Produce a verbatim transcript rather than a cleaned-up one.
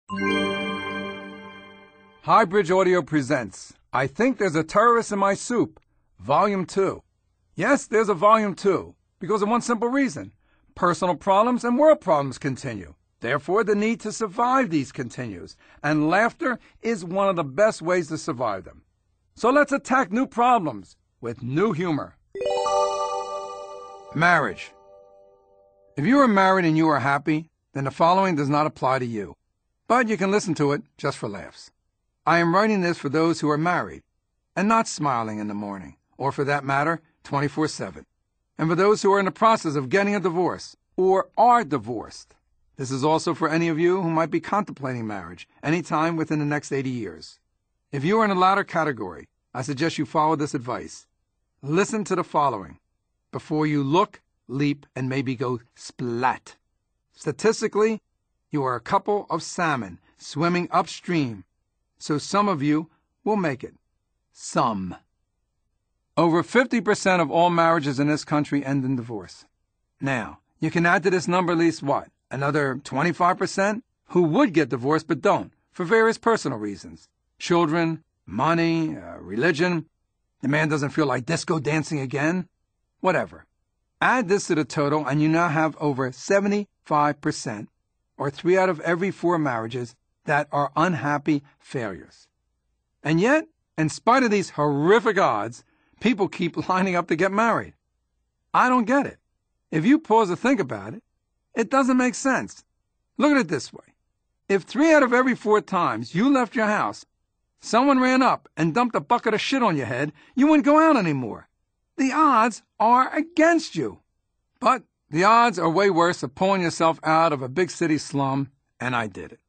Highbridge Audio presents I Think There's a Terrorist in My Soup, Volume two. Yes, there's a Volume two, because of one simple reason. Personal problems and world problems continue. Therefore, the need to survive these continues, and laughter is one of the best ways to survive them. So let's attack new problems with new humor. Marriage. If you are married and you are happy, then the following does not apply to you. But you can listen to it just for laughs. I am writing this for those who are married and not smiling in the morning, or for that matter, twenty-four seven. And for those who are in the process of getting a divorce or are divorced. This is also for any of you who might be contemplating marriage anytime within the next eighty years. If you are in the latter category, I suggest you follow this advice. Listen to the following before you look, leap, and maybe go splat. Statistically, you are a couple of salmon swimming upstream, so some of you will make it. Some. Over fifty percent of all marriages in this country end in divorce. Now, you can add to this number at least what? Another twenty-five percent who would get divorced but don't, for various personal reasons. Children, money, uh, religion. The man doesn't feel like disco dancing again. Whatever. Add this to the total and you now have over seventy-five percent, or three out of every four marriages, that are unhappy failures. And yet, in spite of these horrific odds, people keep lining up to get married. I don't get it. If you pause to think about it, it doesn't make sense. Look at it this way. If three out of every four times you left your house, someone ran up and dumped a bucket of shit on your head, you wouldn't go out anymore. The odds are against you. But the odds are way worse of pulling yourself out of a big city slum, and I did it.